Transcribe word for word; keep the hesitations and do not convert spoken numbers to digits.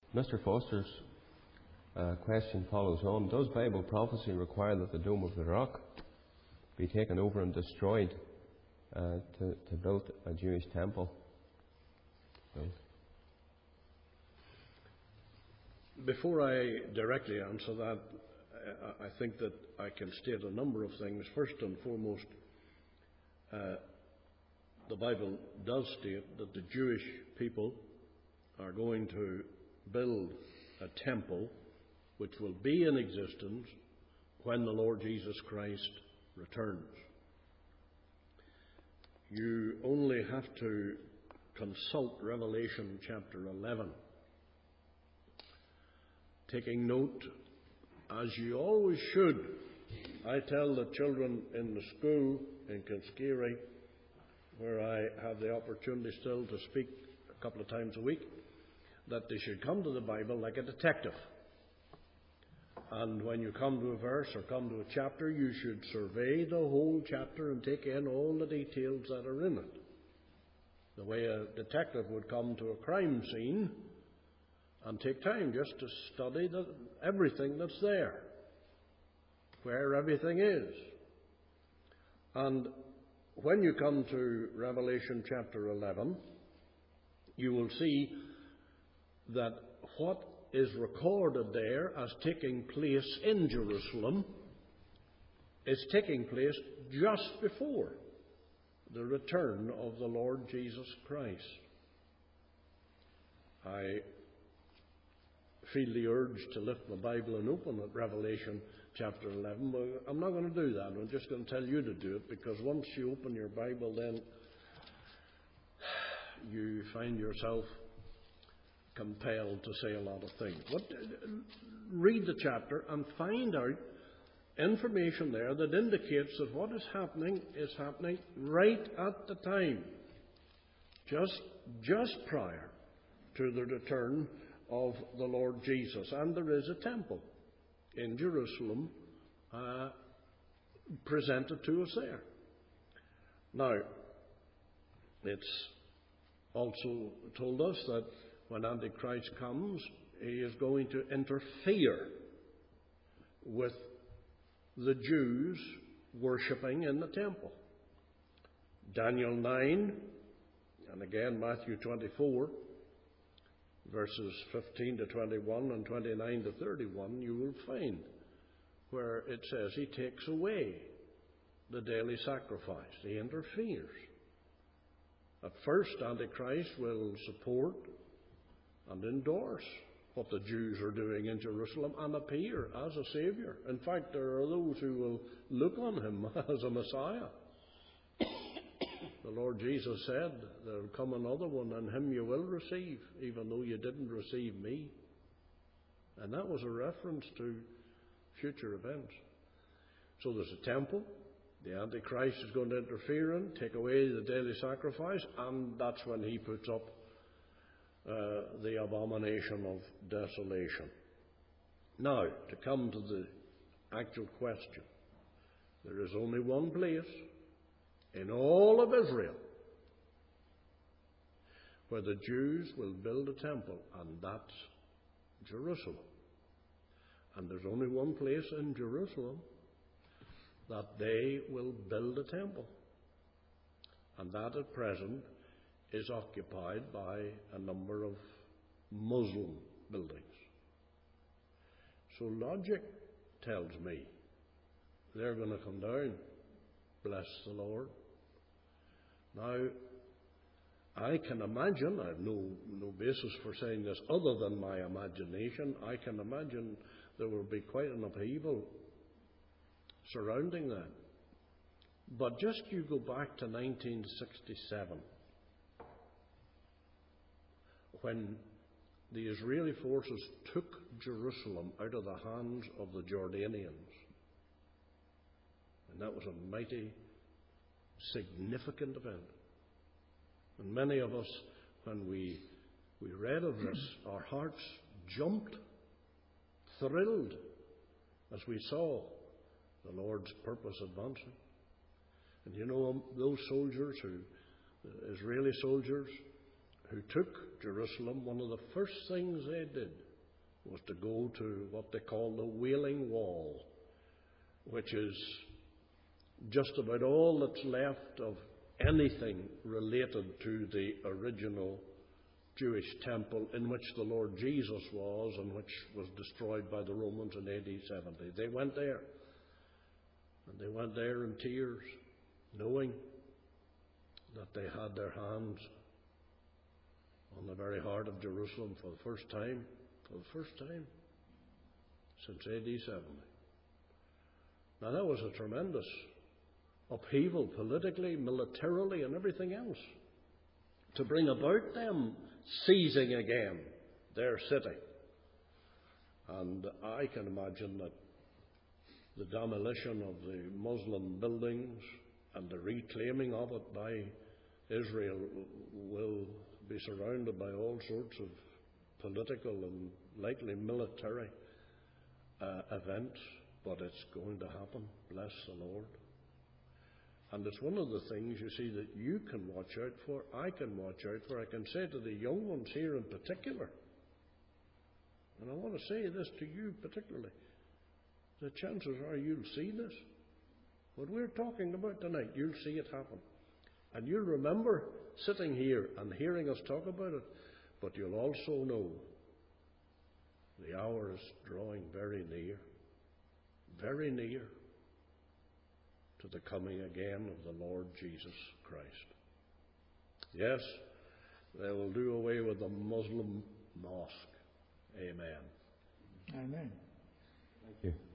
Mister Foster's uh, question follows on. Does Bible prophecy require that the Dome of the Rock be taken over and destroyed uh, to, to build a Jewish temple? So. Before I directly answer that, I think that I can state a number of things. First and foremost, uh, the Bible does state that the Jewish people are going to build a temple which will be in existence when the Lord Jesus Christ returns. You only have to consult Revelation chapter eleven. Taking note, as you always should, I tell the children in the school in Kinskeary, where I have the opportunity still to speak a couple of times a week, that they should come to the Bible like a detective. And when you come to a verse or come to a chapter, you should survey the whole chapter and take in all the details that are in it. The way a detective would come to a crime scene and take time just to study the, everything that's there, where everything is. And when you come to Revelation chapter eleven, you will see that what is recorded there as taking place in Jerusalem is taking place just before the return of the Lord Jesus Christ. I feel the urge to lift my Bible and open at Revelation chapter eleven, but I'm not going to do that. I'm just going to tell you to do it, because once you open your Bible, then you find yourself compelled to say a lot of things. But read the chapter and find out information there that indicates that what is happening is happening right at the time, just just prior to the return of the Lord Jesus. And there is a temple in Jerusalem uh, presented to us there. Now, it's also told us that when Antichrist comes, he is going to interfere with the Jews worshipping in the temple. Daniel nine, and again Matthew twenty-four, verses fifteen to twenty-one and twenty-nine to thirty-one, you will find where it says he takes away the daily sacrifice. He interferes. At first, Antichrist will support and endorse what the Jews are doing in Jerusalem and appear as a Saviour. In fact, there are those who will look on him as a Messiah. The Lord Jesus said, "There will come another one, and him you will receive, even though you didn't receive me." And that was a reference to future events. So there's a temple. The Antichrist is going to interfere in, take away the daily sacrifice, and that's when he puts up uh, the abomination of desolation. Now, to come to the actual question, there is only one place in all of Israel where the Jews will build a temple, and that's Jerusalem. And there's only one place in Jerusalem that they will build a temple. And that at present is occupied by a number of Muslim buildings. So logic tells me they're going to come down. Bless the Lord. Now, I can imagine, I have no, no basis for saying this other than my imagination, I can imagine there will be quite an upheaval surrounding that. But just you go back to nineteen sixty-seven, when the Israeli forces took Jerusalem out of the hands of the Jordanians. And that was a mighty, significant event. And many of us, when we, we read of this, our hearts jumped, thrilled, as we saw the Lord's purpose advancing. And you know, those soldiers, who, the Israeli soldiers, who took Jerusalem, one of the first things they did was to go to what they call the Wailing Wall, which is just about all that's left of anything related to the original Jewish temple in which the Lord Jesus was and which was destroyed by the Romans in A D seventy. They went there. And they went there in tears, knowing that they had their hands on the very heart of Jerusalem for the first time, for the first time since A D seventy. Now that was a tremendous upheaval politically, militarily, and everything else to bring about them seizing again their city. And I can imagine that the demolition of the Muslim buildings and the reclaiming of it by Israel will be surrounded by all sorts of political and likely military uh, events, but it's going to happen. Bless the Lord. And it's one of the things, you see, that you can watch out for, I can watch out for. I can say to the young ones here in particular, and I want to say this to you particularly, the chances are you'll see this. What we're talking about tonight, you'll see it happen. And you'll remember sitting here and hearing us talk about it, but you'll also know the hour is drawing very near, very near to the coming again of the Lord Jesus Christ. Yes, they will do away with the Muslim mosque. Amen. Amen. Thank you.